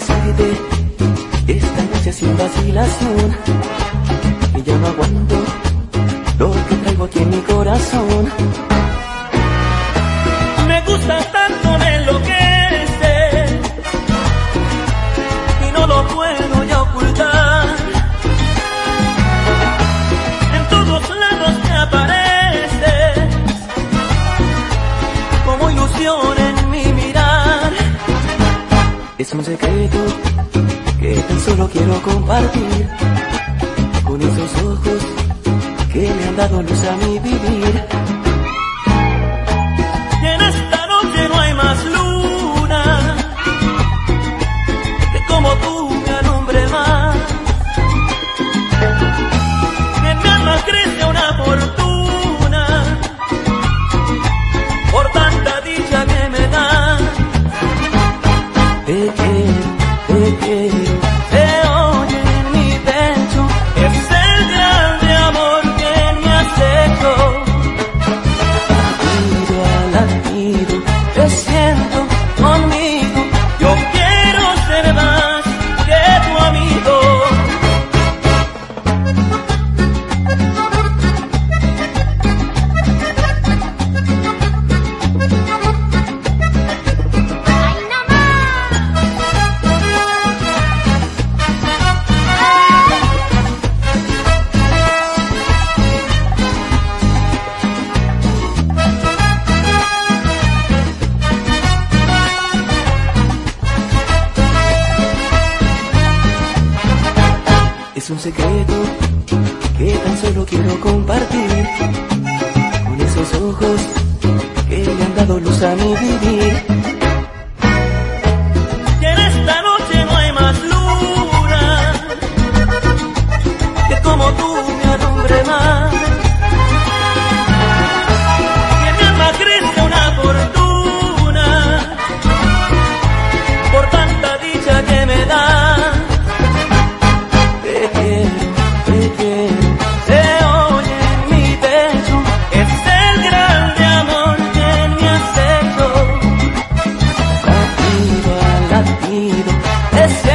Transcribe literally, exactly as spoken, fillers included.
decirte esta noche sin vacilación que ya no aguanto lo que traigo aquí en mi corazón. Me gusta tanto, me enloquece y no lo puedo ya ocultar. En todos lados me apareces como ilusión en mi mirar. Es un secreto que tan solo quiero compartir con esos ojos que le han dado luz a mi vivir. Y en esta noche no hay más luna que como tú me alumbre más. En mi alma crece una fortuna por tanta dicha que me da. Te quiero, te quiero, te oye en mi pecho, es el grande amor que me has hecho. Latido a latido, te siento conmigo, yo quiero ser más que tu amigo. Es un secreto que tan solo quiero compartir con esos ojos que le han dado luz a mi vivir. Y en esta noche no hay más luna que como tú me alumbre más. Y en mi alma crece una fortuna por tanta dicha que me da. Latido, latido, es